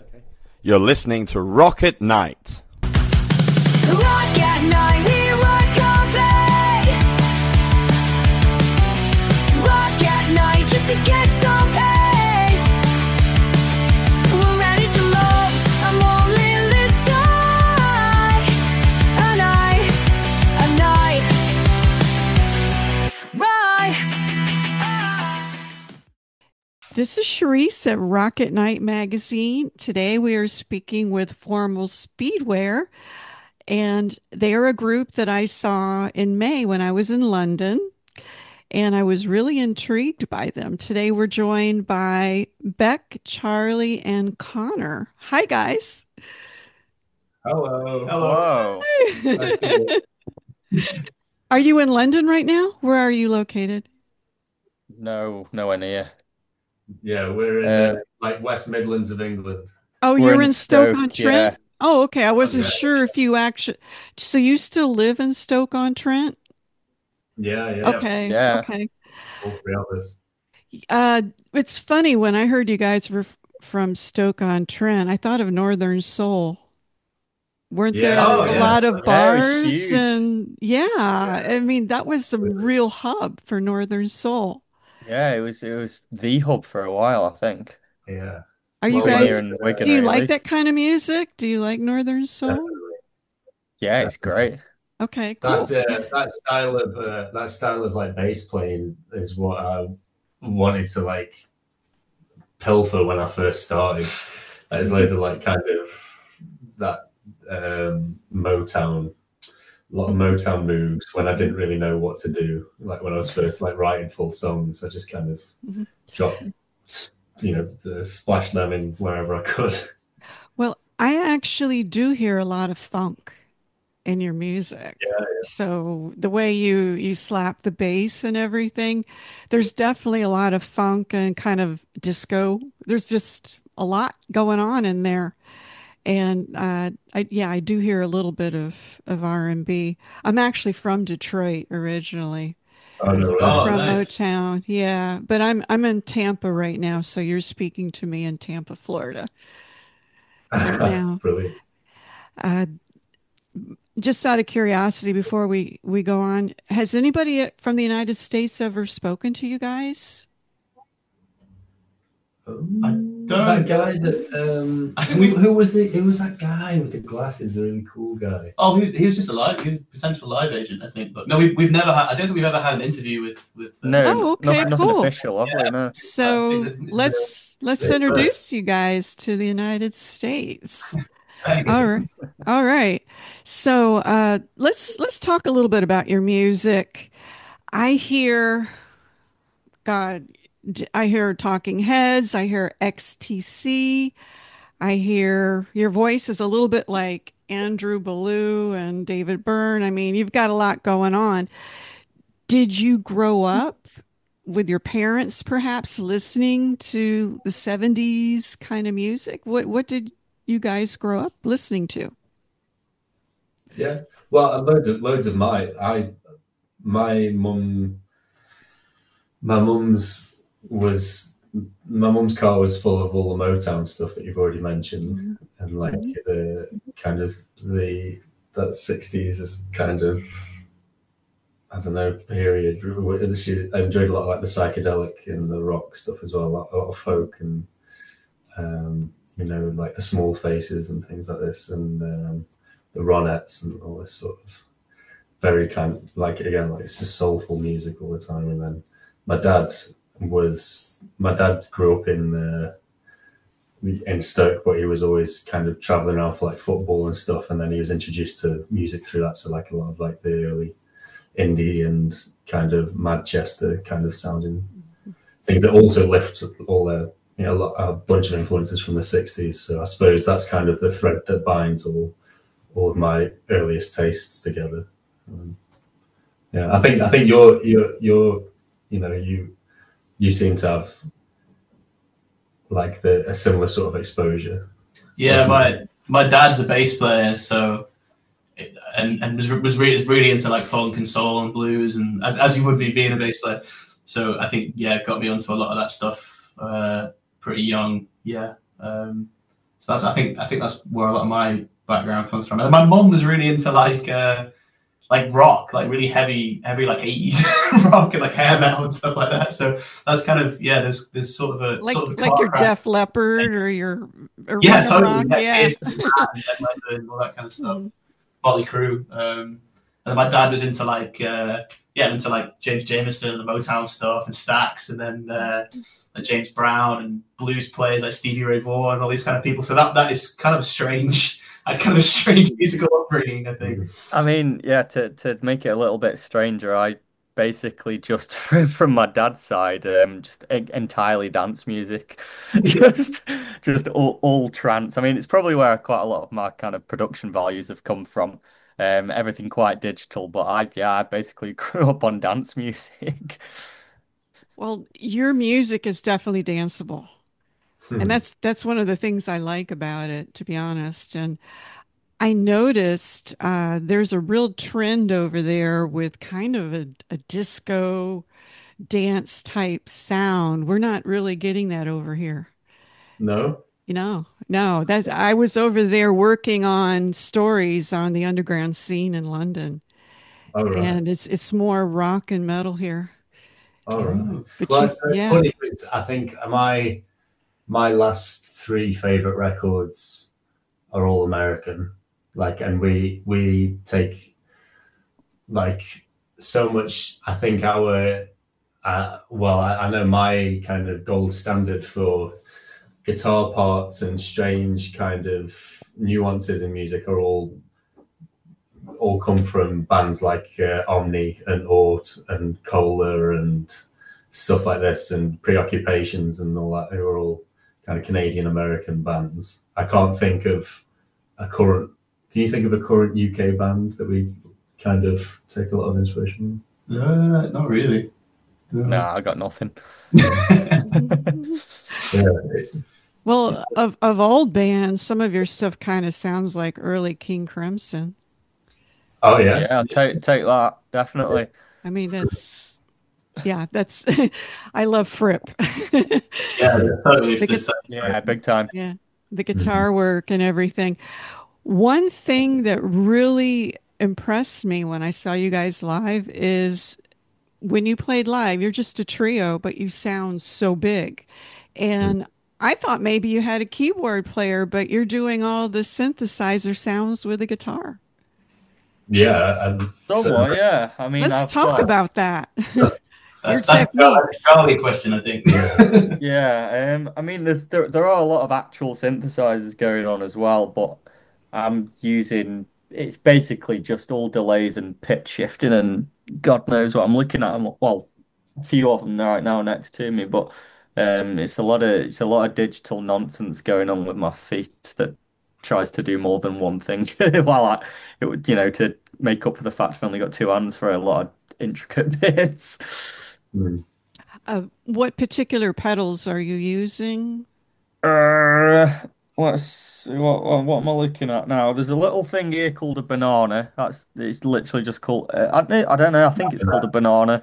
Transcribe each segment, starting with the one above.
You're listening to Rock at Night. Rock at night, we rock all day. Rock at night just to get some pay. We're ready to love, I'm only this time. A night, right. This is Charisse at Rock at Night magazine. Today we are speaking with Formal Speedwear, and they're a group that I saw in May when I was in London, and I was really intrigued by them. Today we're joined by Beck, Charlie, and Connor. Hi, guys. Hello. Hello. Nice to meet you. Are you in London right now? Where are you located? No, nowhere near. Yeah, we're in like West Midlands of England. Oh, We're you're in in Stoke-on-Trent? Stoke, yeah. Oh, okay. I wasn't Yeah. sure if you actually. So you still live in Stoke-on-Trent? Yeah. Okay. Yeah. Okay. All three of us. It's funny when I heard you guys were from Stoke-on-Trent, I thought of Northern Soul. Weren't Yeah. there Oh, a yeah. lot of Yeah, it was bars huge. and I mean that was a real hub for Northern Soul. Yeah, it was the hub for a while, I think. Yeah. Are you Well, Between here guys, and Wigan, do you like really. that kind of music? Do you like Northern Soul? Definitely. Yeah, it's great. Okay, cool. That style of like bass playing is what I wanted to like pilfer when I first started. There's loads of like kind of that Motown, a lot of Motown moves when I didn't really know what to do. Like when I was first like writing full songs, I just kind of Mhm. dropped, splashed them in wherever I could. Well, I actually do hear a lot of funk in your music. Yeah. So the way you slap the bass and everything, there's definitely a lot of funk and kind of disco. There's just a lot going on in there. And I do hear a little bit of R&B. I'm actually from Detroit originally, Oh, no way. from nice. Motown. Yeah, but I'm in Tampa right now, so you're speaking to me in Tampa, Florida right now. Brilliant. Uh, just out of curiosity, before we go on, has anybody from the United States ever spoken to you guys? That guy that I think who was it? Who was that guy with the glasses? The really cool guy. Oh, he was just he was a potential live agent, I think. But no, we've never had. I don't think we've ever had an interview with. No, Oh, okay, nothing cool. official, have we? No. So let's Yeah. introduce you guys to the United States. Thank you. All right. All right. So let's talk a little bit about your music. I hear I hear Talking Heads, I hear XTC, I hear your voice is a little bit like Andrew Ballou and David Byrne. I mean, you've got a lot going on. Did you grow up with your parents perhaps listening to the 70s kind of music? What did you guys grow up listening to? Yeah. Well, loads of my mum's car was full of all the Motown stuff that you've already mentioned, and like the kind of that 60s is kind of, I don't know, period. She enjoyed a lot of like the psychedelic and the rock stuff as well, a lot of folk and like the Small Faces and things like this, and the Ronettes and all this sort of very kind of like, again, like it's just soulful music all the time. And then my dad grew up in Stoke, but he was always kind of traveling around for like football and stuff, and then he was introduced to music through that. So like a lot of like the early indie and kind of Manchester kind of sounding things that also lift all the a bunch of influences from the 60s. So I suppose that's kind of the thread that binds all of my earliest tastes together. I think you're you seem to have like a similar sort of exposure. Yeah, my dad's a bass player, so and was really into like funk and soul and blues, and as you would be being a bass player. So I think got me onto a lot of that stuff pretty young. Yeah, So I think that's where a lot of my background comes from. And my mum was really into like rock, like really heavy like 80s rock and like hair metal and stuff like that. So that's kind of there's sort of a like sort of a like your car Def Leppard or your yeah, arena totally. rock. Yeah. Ace and all that kind of stuff. Motley Crue. And then my dad was into like James Jamerson and the Motown stuff and Stax, and then like James Brown and blues players like Stevie Ray Vaughan and all these kind of people. So that is kind of a strange. I had kind of a strange musical upbringing, I think. I mean, yeah, to make it a little bit stranger, I basically just from my dad's side, just entirely dance music, just all trance. I mean, it's probably where quite a lot of my kind of production values have come from. Everything quite digital, but I basically grew up on dance music. Well, your music is definitely danceable. And that's one of the things I like about it, to be honest. And I noticed there's a real trend over there with kind of a disco dance type sound. We're not really getting that over here. No. No, that's I was over there working on stories on the underground scene in London, All right. and it's more rock and metal here. All right. But Well, she's, it's yeah, funny because I think my last three favorite records are all American. Like, and we take like so much. I think our I know my kind of gold standard for guitar parts and strange kind of nuances in music are all come from bands like Omni and Ort and Kohler and stuff like this, and Preoccupations and all that, who are all kind of Canadian American bands. I can't think of a current. Can you think of a current UK band that we kind of take a lot of inspiration from? Not really. No, I got nothing. Yeah. well, of old bands, some of your stuff kind of sounds like early King Crimson. Oh yeah. Yeah, take that, definitely. I mean, that's I love Fripp. Yeah, totally. Yeah, big time. Yeah, the guitar work and everything. One thing that really impressed me when I saw you guys live is when you played live, you're just a trio, but you sound so big. And I thought maybe you had a keyboard player, but you're doing all the synthesizer sounds with a guitar. Yeah. Somewhat, yeah. I mean, Let's talk about that. That's techniques. a Charlie question, I think. Yeah, I mean, there are a lot of actual synthesizers going on as well, but I'm using it's basically just all delays and pitch shifting, and God knows what I'm looking at. Well, a few of them right now next to me, but it's a lot of digital nonsense going on with my feet that tries to do more than one thing. While it would, to make up for the fact I've only got two hands for a lot of intricate bits. What particular pedals are you using? Let's see, what am I looking at now? There's a little thing here called a banana. It's literally just called. I don't know. I think it's called a banana.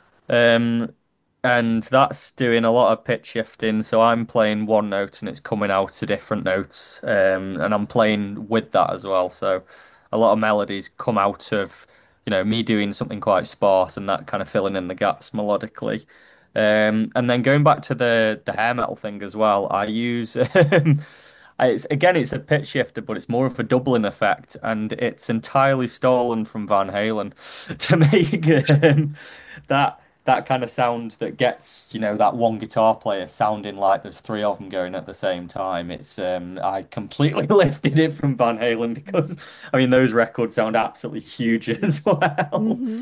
And that's doing a lot of pitch shifting. So I'm playing one note and it's coming out to different notes. And I'm playing with that as well. So a lot of melodies come out of, me doing something quite sparse and that kind of filling in the gaps melodically. And then going back to the hair metal thing as well, I use it's a pitch shifter, but it's more of a doubling effect, and it's entirely stolen from Van Halen to make that kind of sound that gets that one guitar player sounding like there's three of them going at the same time. It's I completely lifted it from Van Halen because I mean those records sound absolutely huge as well. Mm-hmm.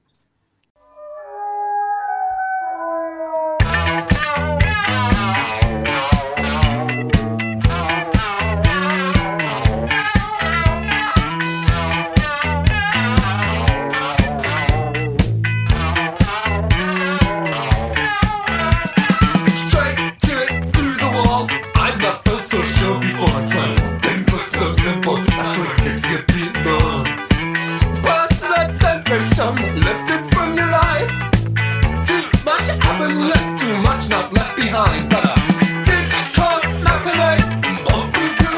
Lifted from your life. Too much happened, left too much not left behind. But a bitch cost like a knife, bump into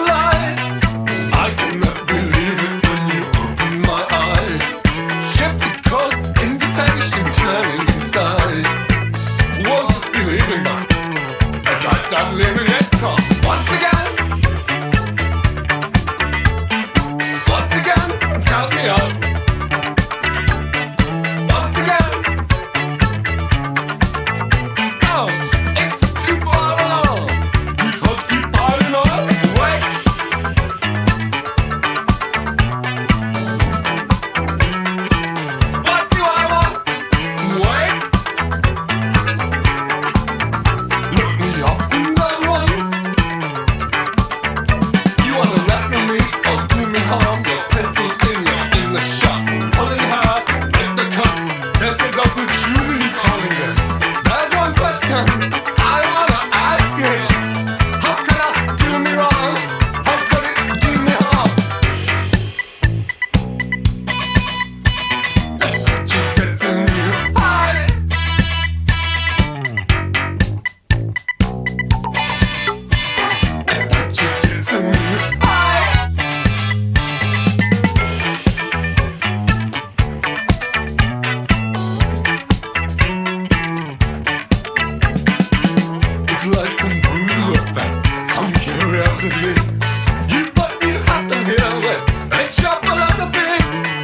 philosophy. You put me hustle here with it's your philosophy.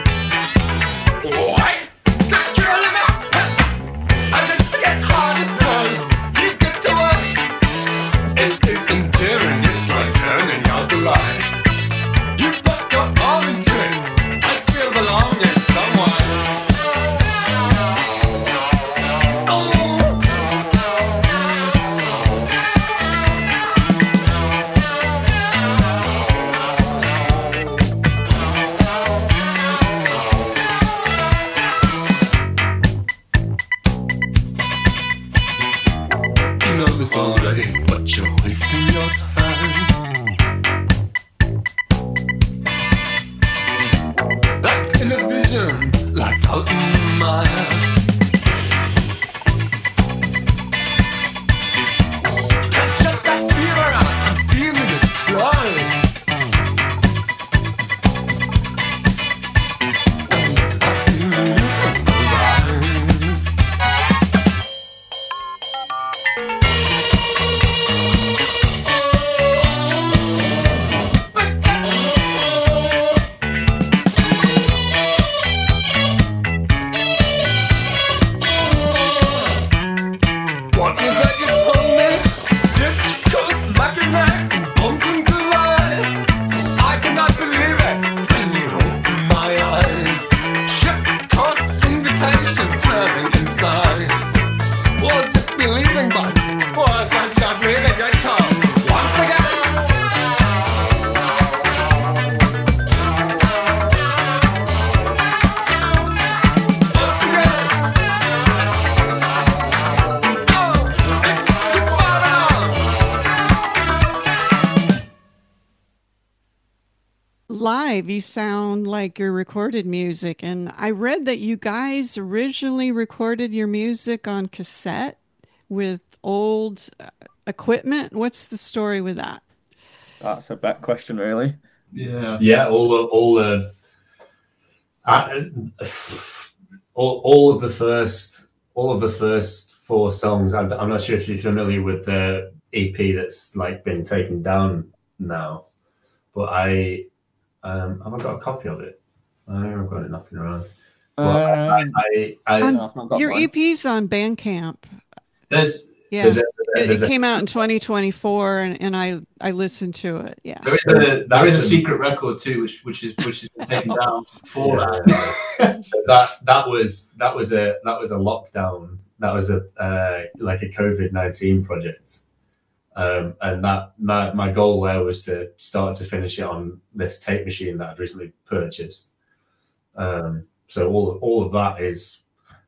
Why? Don't you limit? I just gets hard as well. You get to work. It is endearing, it's like turning out the light. You put your arm into it. I feel belonging somewhere. You know this already, but you're wasting your time. Like in a vision, like out in my head. Touch that fever, I'm feeling it flying. I feel it alive. What was that you told me? Ditch goes back and back and bump into life. I cannot believe it when you open my eyes. Ship course invitation turning inside. Well, just be leaving, but if I start leaving, I come once again. Once again. Oh, it's too bottom. Live, you sound like your recorded music. And I read that you guys originally recorded your music on cassette with old equipment. What's the story with that? That's a bet question, really. Yeah. Yeah, all of the first four songs. I'm not sure if you're familiar with the EP that's like been taken down now, but I have I got a copy of it. I don't know, I've got it knocking around. But I've not got Your mine. EP's on Bandcamp. There's Yeah. there's a- It there's a- came out in 2024 and I listened to it. Yeah. there is a secret record too, which has been taken down before that. So that was a lockdown. That was like a COVID-19 project, and that my goal there was to start to finish it on this tape machine that I'd recently purchased. So all of that is,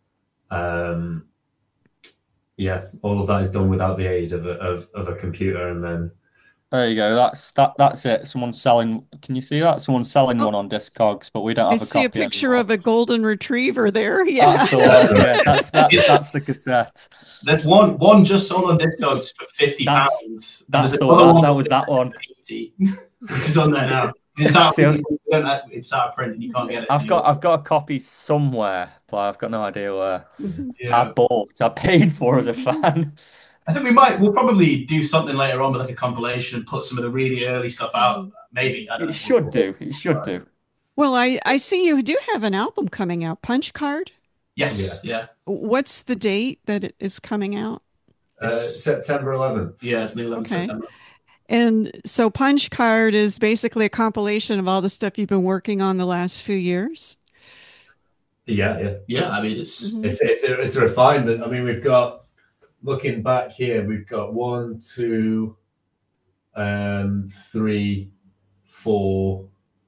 all of that is done without the aid of a computer, and then There you go. That's it. Someone's selling. Can you see that? Someone's selling one on Discogs, but we don't I have a see copy a picture anymore. of a golden retriever there. Yeah. That's the one. Yeah, that's the cassette. There's one just sold on Discogs for £50. That's There's the another one. That was that one. which is on there now. It's out, it's out of print and you can't get it. I've got a copy somewhere, but I've got no idea where. Yeah. I paid for as a fan. I think we'll probably do something later on with like a compilation and put some of the really early stuff out. Maybe. I don't know. It should do. Well, I see you do have an album coming out, Punch Card. Yes. Yeah. What's the date that it is coming out? September 11th. Yeah. It's the 11th Okay. September. And so Punch Card is basically a compilation of all the stuff you've been working on the last few years. Yeah. Yeah. I mean, it's It's a refinement. I mean, we've got, looking back here, we've got 1, 2, 3, 4.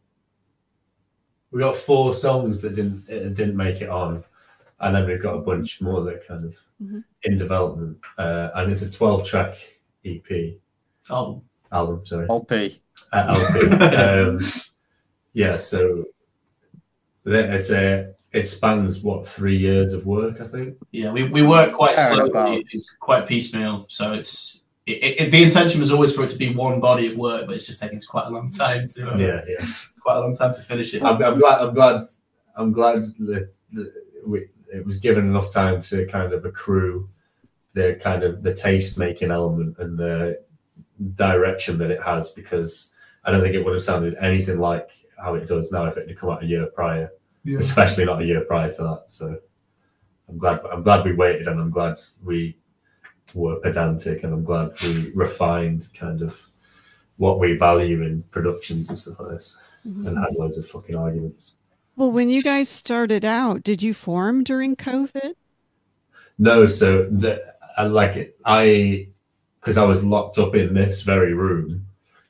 We got 4 songs that didn't make it on, and then we've got a bunch more that kind of in development. And it's a 12-track EP album. Sorry, LP. LP. Yeah, so it spans 3 years of work, I think. Yeah, we work quite slowly, Thereabouts. quite piecemeal. So it's the intention was always for it to be one body of work, but it's just taking us quite a long time to quite a long time to finish it. I'm glad that it was given enough time to kind of accrue the taste making element and the direction that it has, because I don't think it would have sounded anything like how it does now if it had come out a year prior, especially not a year prior to that. So I'm glad we waited, and I'm glad we were pedantic, and I'm glad we refined kind of what we value in productions and stuff like this, and had loads of fucking arguments. Well, when you guys started out, did you form during COVID? No, so because I was locked up in this very room.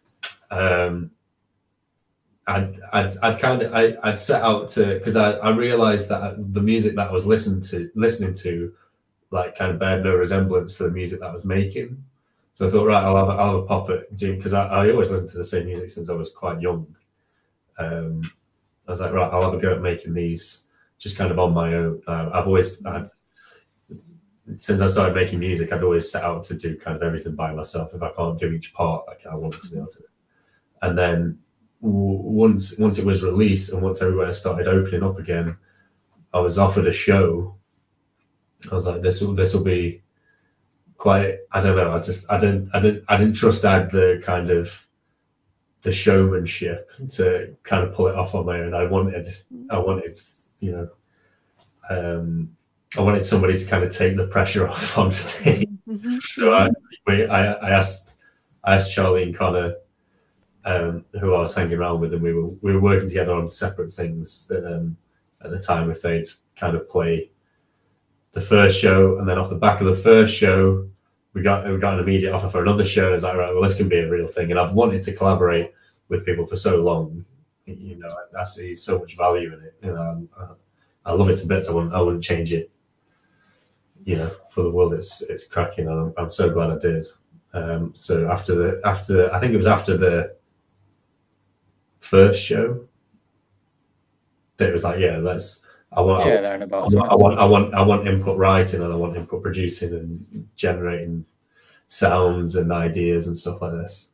I'd set out to, because I realized that the music that I was listening to, like, kind of bear no resemblance to the music that I was making. So I thought, right, I'll have a pop at doing, because I always listened to the same music since I was quite young. I was like, right, I'll have a go at making these just kind of on my own. Since I started making music, I'd always set out to do kind of everything by myself. If I can't do each part, like, I wanted to be able to. And then once it was released, and once everywhere started opening up again, I was offered a show. I was like, this will be quite, I don't know. I didn't trust I had the kind of the showmanship to kind of pull it off on my own. I wanted, I wanted somebody to kind of take the pressure off on stage. So I asked Charlie and Connor, who I was hanging around with, and we were working together on separate things at the time, if they'd kind of play the first show, and then off the back of the first show, we got an immediate offer for another show. It's like, right, well, this can be a real thing, and I've wanted to collaborate with people for so long. You know, I see so much value in it. You know, I love it to bits. I wouldn't change it, you know, for the world. It's cracking, and I'm so glad I did. So after I think it was after the first show that it was like, yeah, I want input writing, and I want input producing and generating sounds and ideas and stuff like this.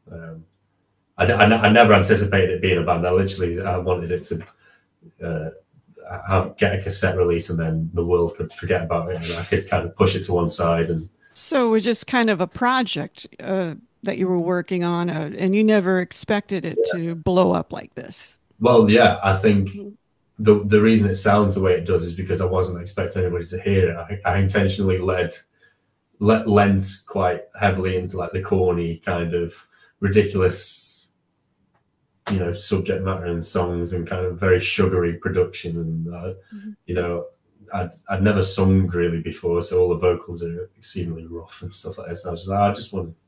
I never anticipated it being a band. I wanted it to get a cassette release, and then the world could forget about it, and I could kind of push it to one side. And so it was just kind of a project that you were working on, and you never expected it to blow up like this. Well, yeah, I think the reason it sounds the way it does is because I wasn't expecting anybody to hear it. I intentionally lent quite heavily into like the corny kind of ridiculous, you know, subject matter and songs, and kind of very sugary production. And you know, I'd never sung really before, so all the vocals are exceedingly rough and stuff like this. And I was just like, I just want.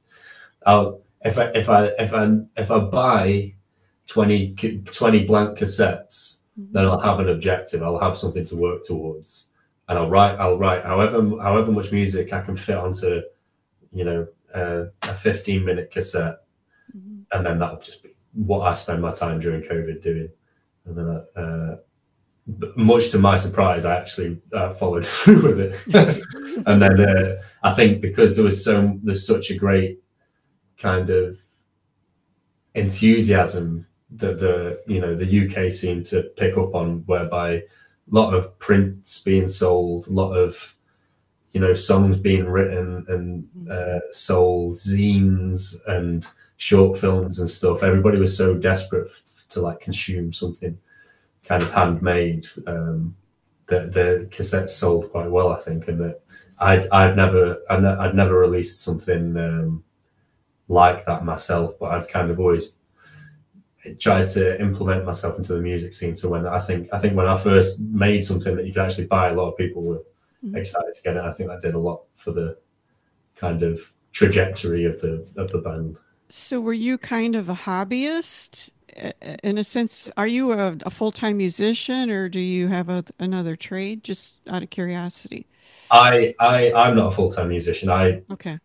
If I buy 20 blank cassettes, then I'll have an objective. I'll have something to work towards, and I'll write however much music I can fit onto, you know, a 15-minute cassette, and then that'll just be what I spend my time during COVID doing. And then, much to my surprise, I actually followed through with it. And then I think because there's such a great kind of enthusiasm that the UK seemed to pick up on, whereby a lot of prints being sold, a lot of, you know, songs being written and sold, zines and short films and stuff. Everybody was so desperate to like consume something kind of handmade, that the cassettes sold quite well, I think, and that I'd never released something like that myself, but I'd kind of always tried to implement myself into the music scene. So when I think when I first made something that you could actually buy, a lot of people were excited to get it. I think that did a lot for the kind of trajectory of the band. So were you kind of a hobbyist in a sense? Are you a full-time musician, or do you have another trade, just out of curiosity? I'm not a full-time musician. I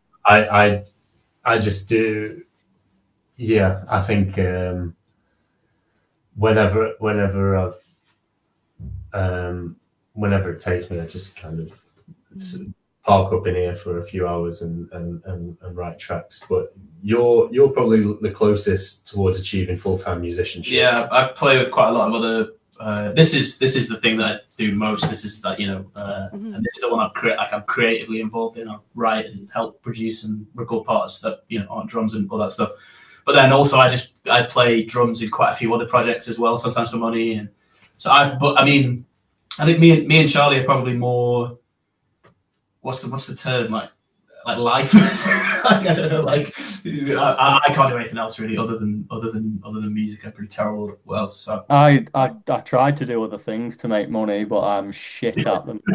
just do. Yeah, I think whenever it takes me, I just kind of park up in here for a few hours and write tracks. But you're probably the closest towards achieving full-time musicianship. Yeah, I play with quite a lot of other this is the thing that I do most. This is that, and this is the one I'm creatively involved in. I write and help produce and record parts that aren't drums and all that stuff. But then also I play drums in quite a few other projects as well, sometimes for money. And so I think me and Charlie are probably more. What's the term, like life? Like, I don't know. Like I can't do anything else really other than music. I'm pretty terrible at what else. So I tried to do other things to make money, but I'm shit at them.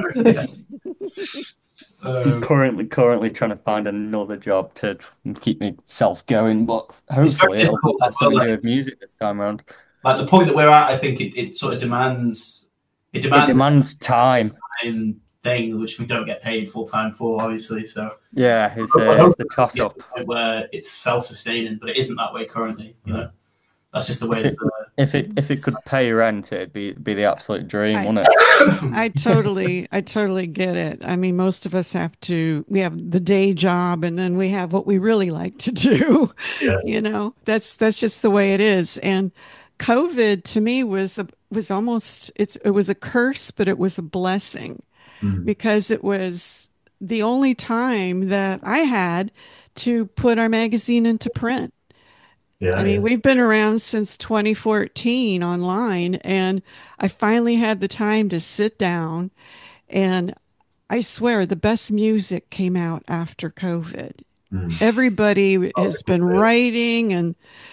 I'm currently trying to find another job to keep myself going, but hopefully it'll have something to do with music this time around. Like the point that we're at, I think it sort of demands time. Thing which we don't get paid full time for, obviously. So yeah, it's a toss up where it's self-sustaining, but it isn't that way currently. That's just the way. If it could pay rent, it'd be the absolute dream, wouldn't it? I totally get it. I mean, most of us we have the day job, and then we have what we really like to do. Yeah. That's just the way it is. And COVID to me was almost it was a curse, but it was a blessing. Because it was the only time that I had to put our magazine into print. Yeah, I mean, we've been around since 2014 online, and I finally had the time to sit down, and I swear the best music came out after COVID. Everybody has been writing, and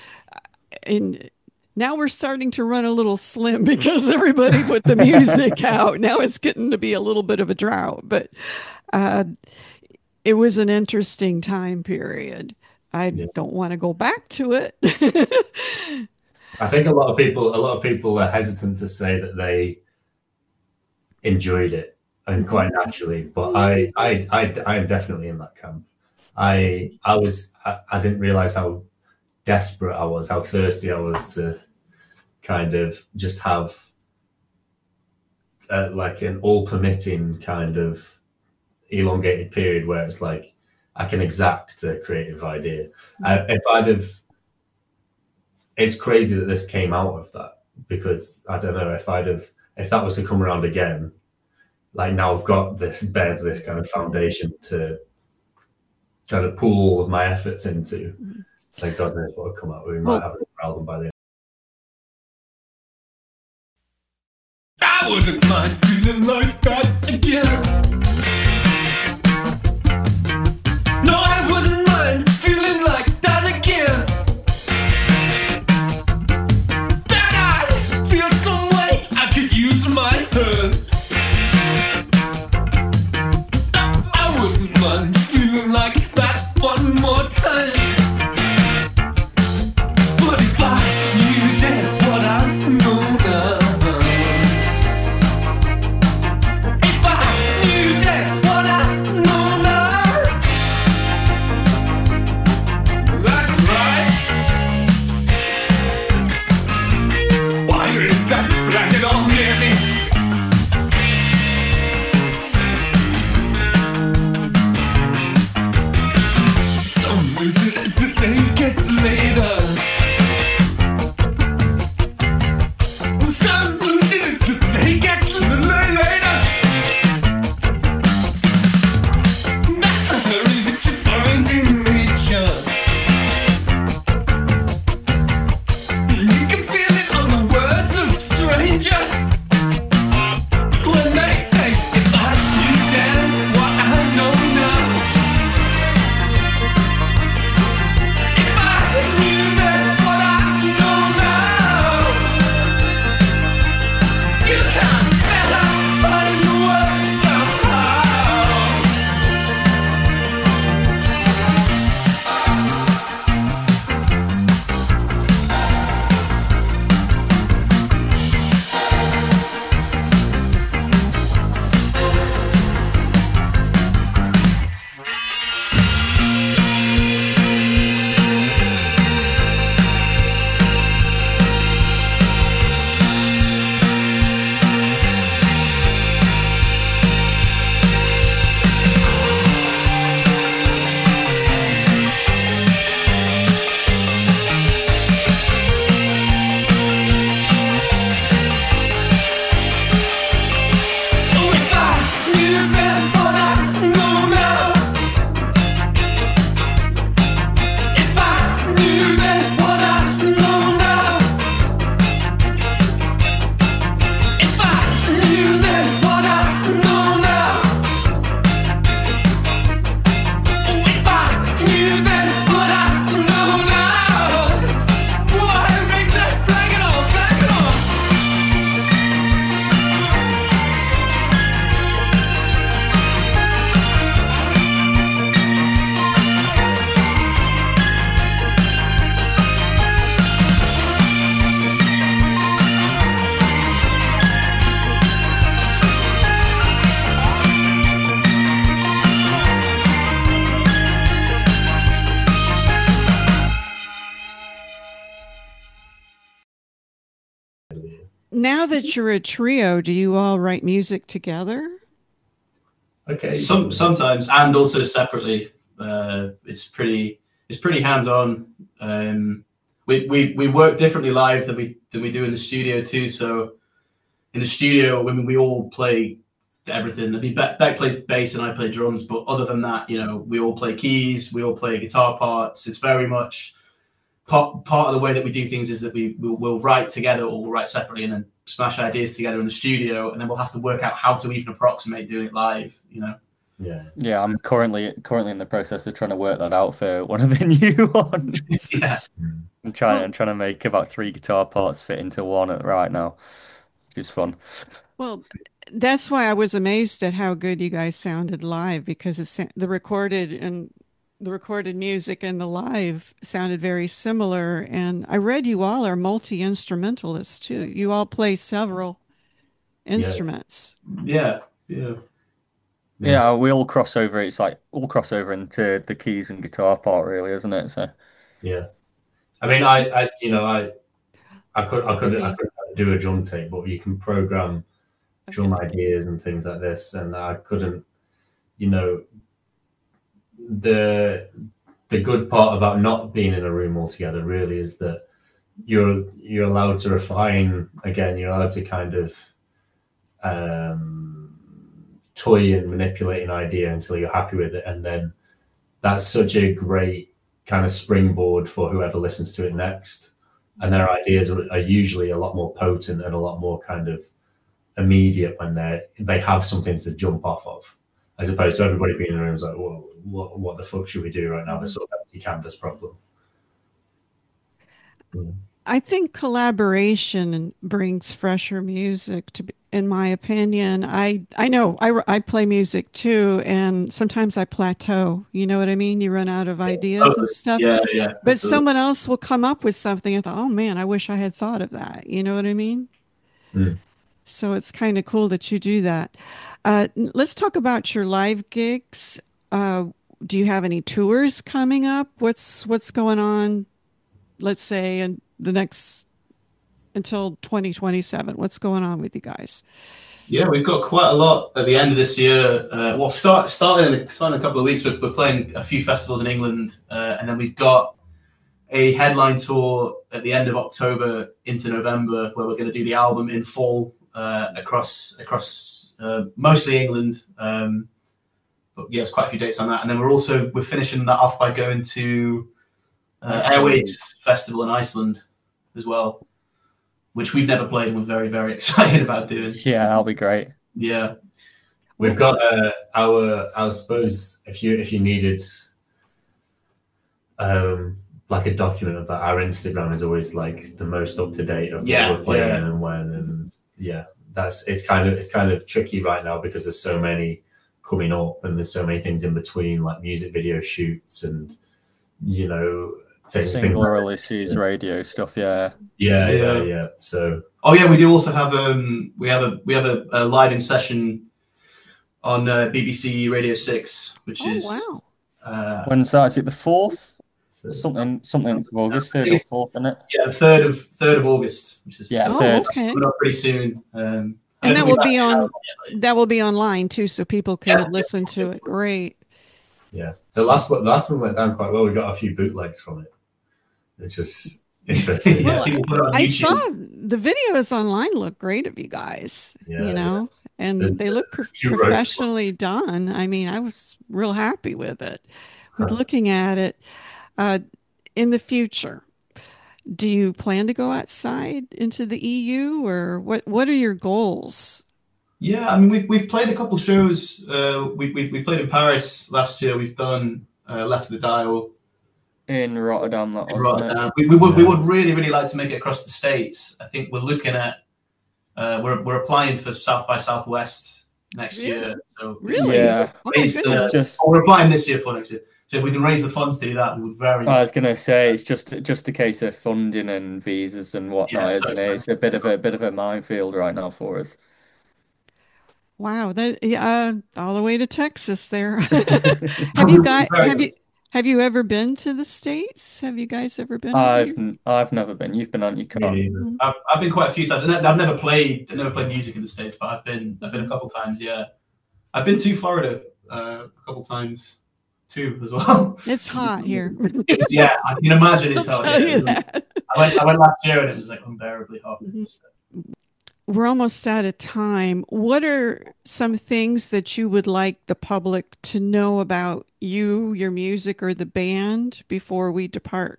now we're starting to run a little slim because everybody put the music out. Now it's getting to be a little bit of a drought, but it was an interesting time period. I don't want to go back to it. I think a lot of people are hesitant to say that they enjoyed it and quite naturally, but I am definitely in that camp. I didn't realize how desperate I was, how thirsty I was to kind of just have like an all-permitting kind of elongated period where it's like I can exact a creative idea. It's crazy that this came out of that, because I don't know if that was to come around again, like now I've got this kind of foundation to kind of pull all of my efforts into. Like God knows what will come out. We might have an album by the end. I wouldn't mind feeling like that again. No, I wouldn't mind feeling like that again. That I feel some way I could use my head. I wouldn't mind feeling like that one more time. But if I knew then what I know now, if I knew Now that you're a trio, do you all write music together? Okay. Sometimes, and also separately. It's pretty hands on. We work differently live than we do in the studio too. So in the studio, we all play everything. I mean, Beck plays bass and I play drums, but other than that, we all play keys, we all play guitar parts. It's very much part of the way that we do things is that we'll write together or we'll write separately and then smash ideas together in the studio, and then we'll have to work out how to even approximate doing it live. Yeah, I'm currently in the process of trying to work that out for one of the new ones. Yeah. I'm trying to make about 3 guitar parts fit into one right now, which is fun. Well, that's why I was amazed at how good you guys sounded live, because the recorded music and the live sounded very similar. And I read you all are multi-instrumentalists too. You all play several instruments. Yeah. Yeah, we all cross over. It's like all cross over into the keys and guitar part, really, isn't it? So Yeah. I mean, I could do a drum tape, but you can program drum ideas and things like this, and I couldn't. The good part about not being in a room altogether really is that you're allowed to refine again. You're allowed to kind of toy and manipulate an idea until you're happy with it, and then that's such a great kind of springboard for whoever listens to it next, and their ideas are usually a lot more potent and a lot more kind of immediate when they have something to jump off of, as opposed to everybody being in the room like, whoa, what the fuck should we do right now? This sort of empty canvas problem. I think collaboration brings fresher music in my opinion. I know I play music too, and sometimes I plateau. You know what I mean? You run out of ideas and stuff. Yeah. But absolutely. someone else will come up with something and thought, oh man, I wish I had thought of that. You know what I mean? Mm. So it's kind of cool that you do that. Let's talk about your live gigs. Do you have any tours coming up? What's going on? Let's say in the next until 2027. What's going on with you guys? Yeah, we've got quite a lot at the end of this year. Well, starting in a couple of weeks, we're playing a few festivals in England, and then we've got a headline tour at the end of October into November, where we're going to do the album in full across mostly England. But yeah, there's quite a few dates on that, and then we're finishing that off by going to Airwaves Festival in Iceland as well, which we've never played and we're very, very excited about doing. yeah, that'll be great. Yeah. We've got I suppose if you needed like a document of that, our Instagram is always like the most up to date of what we're playing and when, and it's kind of tricky right now because there's so many coming up and there's so many things in between, like music video shoots and Single releases, radio stuff. Yeah. So we do also have we have a live in session on BBC Radio 6, which is wow. When's that? Is it the 4th? Something of August, 3rd or 4th, isn't it? Yeah, the 3rd of August, which is 3rd. Okay. coming up pretty soon. And that will be online too, so people can listen to it. Great. Yeah, the last one went down quite well. We got a few bootlegs from it, which was interesting. Well, people put it on I YouTube. saw the videos online look great of you guys, and they look professionally done. I mean, I was real happy with it, with looking at it. In the future, do you plan to go outside into the EU, or what are your goals? Yeah, I mean, we've played a couple shows. We played in Paris last year. We've done Left of the Dial In Rotterdam, that was. Rotterdam. We would really, really like to make it across the States. I think we're looking at we're applying for South by Southwest next year. So Really? Yeah. Oh my raise goodness. we're applying this year for next year. So if we can raise the funds to do that, we would very. I was gonna say it's just a case of funding and visas and whatnot, Yeah, isn't it? It's a bit of a minefield right now for us. Wow, all the way to Texas there. Have Have you ever been to the States? Have you guys ever been over I've here? I've never been. You've been on your Me car. neither. I've been quite a few times. I've never played music in the States, but I've been a couple times. Yeah, I've been to Florida a couple times too as well. It's hot here. It was, yeah, I can imagine I'll it's hot. tell Yeah. you that. I went last year and it was like unbearably hot. We're almost out of time. What are some things that you would like the public to know about you, your music, or the band before we depart?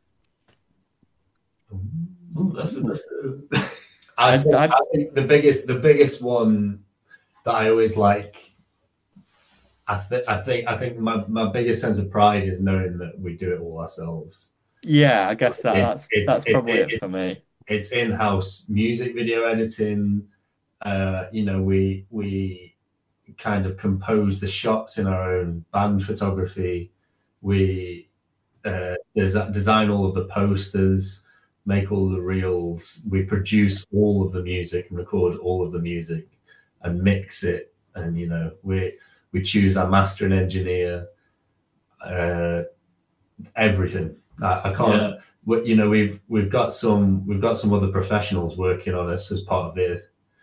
Ooh, that's I think the biggest one that I always like. I think my biggest sense of pride is knowing that we do it all ourselves. Yeah, I guess It's- that's probably it for it's- me. It's in-house music video editing. We kind of compose the shots in our own band photography. We design all of the posters, make all the reels. We produce all of the music and record all of the music and mix it. And we choose our mastering engineer. Everything. I can't. Yeah. We've got some other professionals working on us as part of the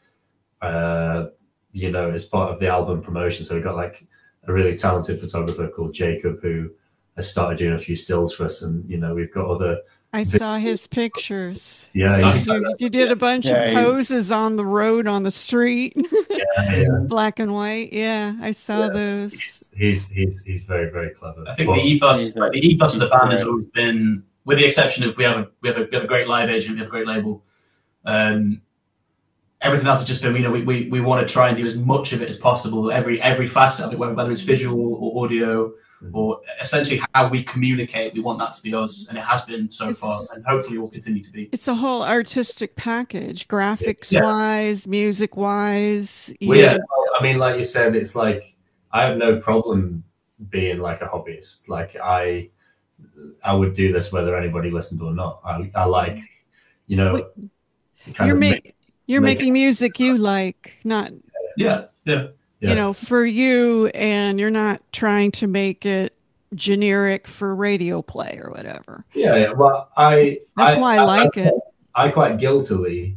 as part of the album promotion. So we've got like a really talented photographer called Jacob who has started doing a few stills for us, and we've got other. I saw his pictures. Yeah, You did a bunch Yeah, of he's- poses on the road, on the street, yeah. black and white. Yeah, I saw those. He's very, very clever. I think But- the ethos of the he's band has great. always been, with the exception of we have a great live agent, we have a great label. Everything else has just been, we want to try and do as much of it as possible. Every facet of it, whether it's visual or audio, or essentially how we communicate, we want that to be us, and it has been so far, and hopefully will continue to be. It's a whole artistic package, graphics Yeah. wise, music wise. Well, yeah, I mean, like you said, it's like I have no problem being like a hobbyist. Like I would do this whether anybody listened or not. I like, kind You're of you're make making music you like, not Yeah. Yeah. for you, and you're not trying to make it generic for radio play or whatever. Yeah. Well, That's why I like it. I quite guiltily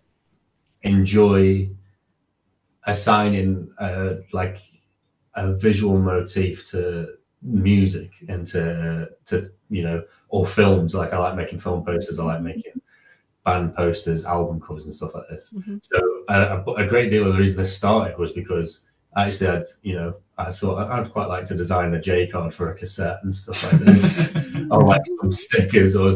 enjoy assigning like a visual motif to music and to or films. Like I like making film posters. I like making band posters, album covers, and stuff like this. Mhm. So a great deal of the reason this started was because actually I thought I'd quite like to design a J card for a cassette and stuff like this, or like some stickers, or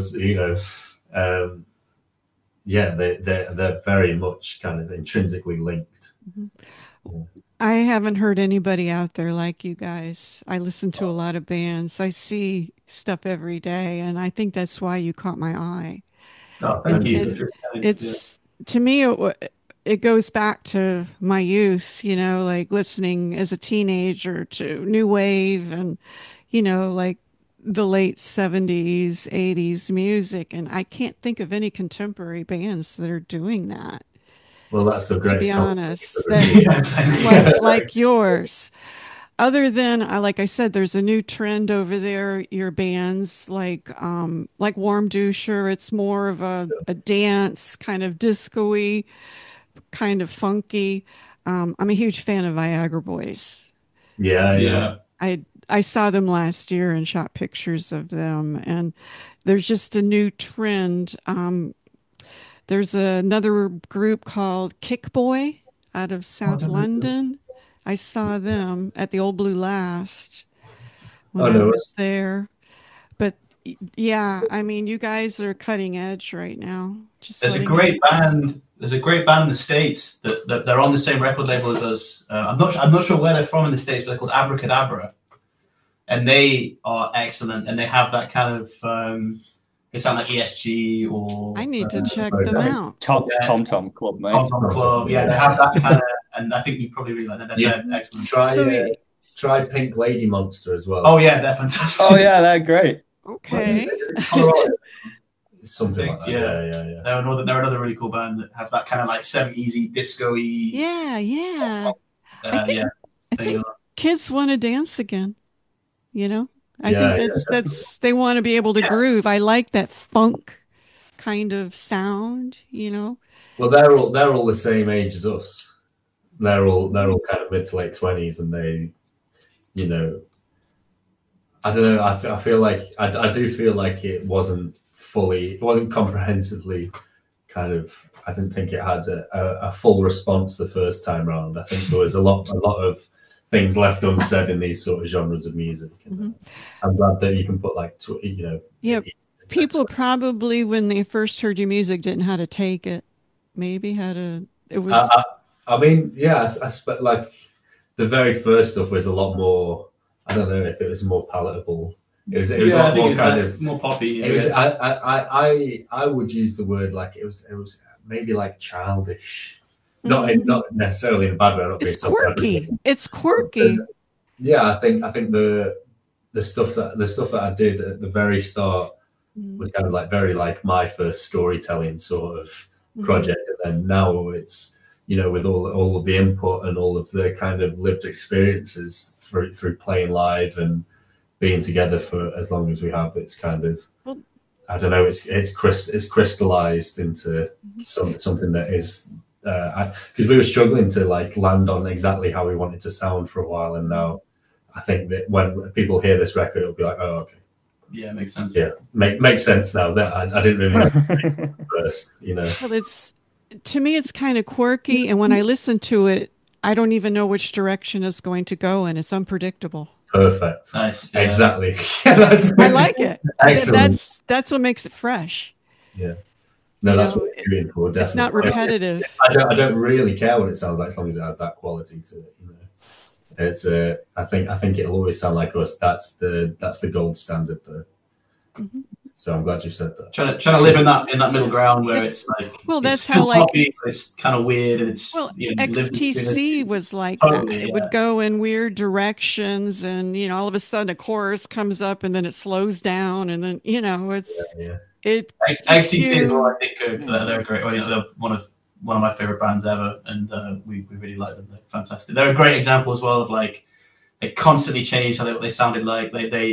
they're very much kind of intrinsically linked. I haven't heard anybody out there like you guys. I listen to a lot of bands. I see stuff every day, and I think that's why you caught my eye. Oh, thank you. It's to me, it goes back to my youth, like listening as a teenager to new wave and, like the late 70s, 80s music. And I can't think of any contemporary bands that are doing that, Well, that's the great to be stuff. honest, Yeah, thank you. like yours. Other than, like I said, there's a new trend over there. Your bands like Warm Doucher, it's more of a dance, kind of disco-y, kind of funky. I'm a huge fan of Viagra Boys. Yeah. I saw them last year and shot pictures of them, and there's just a new trend. There's another group called Kick Boy out of South London. I saw them at the Old Blue Last when I was there. But yeah, I mean, you guys are cutting edge right now. There's a great band. There's a great band in the States that they're on the same record label as us. I'm not sure where they're from in the States, but they're called Abracadabra, and they are excellent. And they have that kind of they sound like ESG or. I need to check them out. Tom Tom Club, mate. Tom Tom Club. Yeah, they have that kind of, and I think you probably really like that. They're excellent. Try Pink Lady Monster as well. Oh yeah, they're fantastic. Oh yeah, they're great. Okay. Something like that. Yeah. They're another really cool band that have that kind of like 70s disco-y. Yeah. Yeah. I think Kids Want to Dance Again, I Yeah, think that's they want to be able to groove. I like that funk kind of sound, you know. Well, they're all the same age as us. They're all kind of mid to late 20s, and they, you know, I don't know. I feel like I do feel like it wasn't comprehensively kind of. I didn't think it had a full response the first time round. I think there was a lot of things left unsaid in these sort of genres of music. And I'm glad that you can put like Yeah, people probably when they first heard your music didn't know how to take it. Maybe how to. It was. I mean, yeah, I expect like the very first stuff was a lot more. I don't know if it was more palatable. It was a lot more kind of more poppy. It was. I would use the word like it was maybe like childish, not necessarily in a bad way. Not being It's quirky. self-deprecating. It's quirky. Yeah, I think the stuff that I did at the very start was kind of like very like my first storytelling sort of project, and then now it's with all of the input and all of the kind of lived experiences through playing live and being together for as long as we have, it's kind of I don't know, it's crystallized into something that is because we were struggling to like land on exactly how we wanted to sound for a while, and now I think that when people hear this record, it'll be like, oh, okay. Yeah, makes sense. Yeah, makes sense now. That I didn't really know at first, Well, to me, it's kind of quirky, and when I listen to it, I don't even know which direction it's going to go, and it's unpredictable. Perfect. Nice. Yeah. Exactly. I like it. Excellent. That's what makes it fresh. Yeah. No, that's what we're doing for. It's not repetitive. I don't really care what it sounds like as long as it has that quality to it. It's I think it'll always sound like us. That's the gold standard though. So I'm glad you said that. Trying to live in that middle ground where it's like that's it's how like poppy, but it's kind of weird and it's XTC was like totally, that. It would go in weird directions, and all of a sudden a chorus comes up and then it slows down, and then it's XTC as well. I think they're great. Well, they're one of my favorite bands ever, and we really like them. They're fantastic. They're a great example as well of like they constantly changed how they sounded like.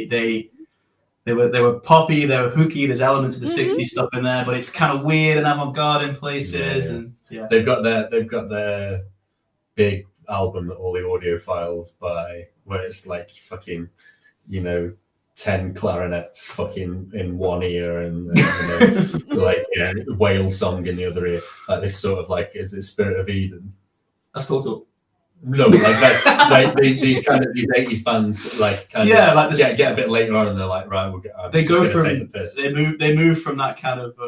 They were poppy, they were hooky. There's elements of the '60s stuff in there, but it's kind of weird and avant-garde in places. And they've got their big album that all the audio files by, where it's like fucking 10 clarinets fucking in one ear and like whale song in the other ear, like this sort of like, is it Spirit of Eden? That's total. No, like that's like these 80s bands like kind of like this, get a bit later on and they're like, right, they go from they move from that kind of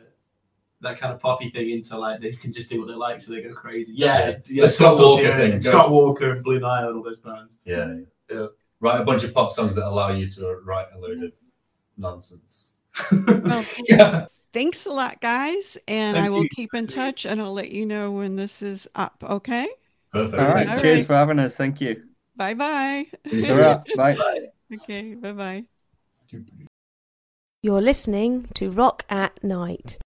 poppy thing into like they can just do what they like, so they go crazy. The Scott Walker thing, Scott Walker and Blue Nile and all those bands. Yeah. Write a bunch of pop songs that allow you to write a load of nonsense. Well, thanks a lot, guys, and Thank I will you. keep in touch, and I'll let you know when this is up. Okay. Perfect. All right. All Cheers right. for having us. Thank you. Bye-bye. Bye. Okay. Bye-bye. You're listening to Rock at Night.